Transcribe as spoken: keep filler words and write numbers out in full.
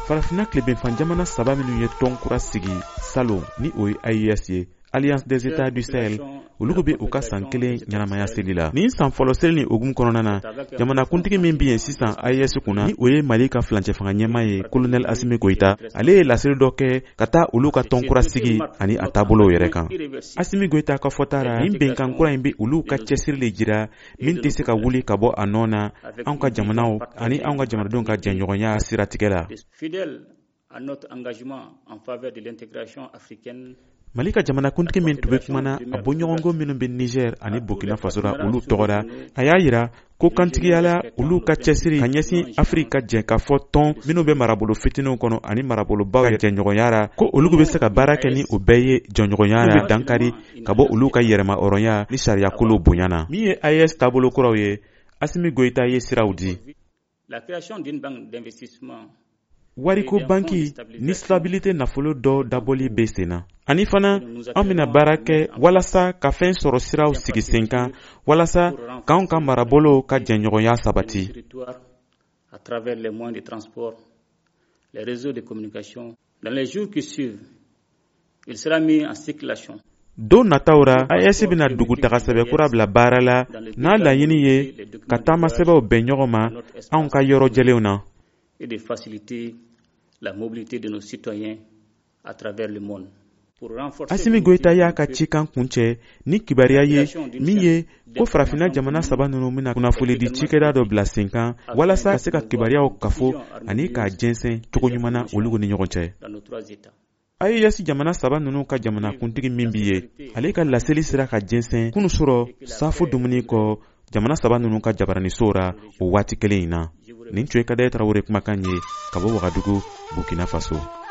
farafina tilebinfan jamana saba minnu ye tɔn kura sigi salon ni o ye A E S ye, Alliance des États du Sahel, olu bɛ u ka san kelen ɲɛnamaya seli la. Nin san fɔlɔ seli ni ogumu kɔnɔna na, jamana kuntigi min bɛ yen sisan A E S kunna ni o ye Mali ka fulancɛ fanga ɲɛmaa ye Colonel Assimi Goïta, ale ye laseli dɔ kɛ ka taa olu ka tɔn kura sigi ani a taabolow yɛrɛ kan. Assimi Goïta ka fɔta la, nin bɛnkan kura in bɛ olu ka cɛsiri de jira min tɛ se ka wuli ka bɔ a nɔ na anw ka jamanaw ani anw ka jamanadenw ka jɛɲɔgɔnya siratigɛ la. Mali ka jamanakuntigi min tun bɛ kumana a bɔɲɔgɔnko minnu bɛ Niger ani Burkina Faso la olu tɔgɔra, a y'a yira ko kantigiyala olu ka cɛsiri ka ɲɛsin Afrika jɛ ka fɔ tɔn minnu bɛ marabolo fitininw kɔnɔ ani marabolobaw ka jɛɲɔgɔnya la, ko olu bɛ se ka baara kɛ ni o bɛɛ ye jɔnɲɔgɔnya la dankari ka bɔ olu ka yɛrɛma hɔrɔnya ni sariya kolo bonyana. Min ye A E S taabolo kuraw ye, Assimi Goïta ye siraw di. Wariko banki ni stabilité nafolo dɔ dabɔli bɛ sen na. Ani fana an bɛna baara kɛ walasa ka fɛn sɔrɔ siraw sigi sen kan walasa k'anw ka marabolo ka jɛɲɔgɔnya sabati. À travers les moyens de transport, les réseaux de communication, dans les jours qui suivent, il sera mis en circulation. Don nataw ra A E S bɛna dugutaga sɛbɛ kura bila baara la n'a laɲini ye ka taama sɛbɛw bɛn ɲɔgɔn ma anw ka yɔrɔ jɛlenw na. Et de faciliter la mobilité de nos citoyens à travers le monde. Assimi Goïta y'a ka cikan kuncɛ ni kibaruya ye min ye ko farafina jamana saba ninnu bɛna kunnafoni di cikɛda dɔ bila sen kan walasa ka se ka kibaruyaw kafo ani k'a jɛnsɛn cogo ɲuman na olu ni ɲɔgɔn cɛ. A E S jamana saba ninnu ka jamana kuntigi min bi ye, ale ka laseli sera ka jɛnsɛn kunu sɔrɔ safo dumuni kɔ jamana saba ninnu ka jabaranisow ra o waati kelen in na. Nin tun ye Kadaye Tarawele kumakan ye ka bɔ Wagadugu, Burkina Faso.